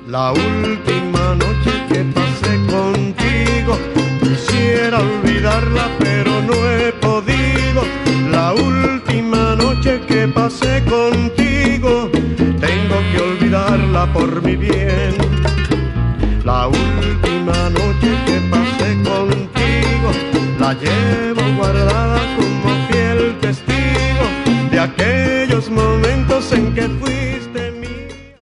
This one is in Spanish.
La última noche que pasé contigo, quisiera olvidarla pero no he podido. La última noche que pasé contigo, tengo que olvidarla por mi bien. La última noche que pasé contigo, la llevo guardada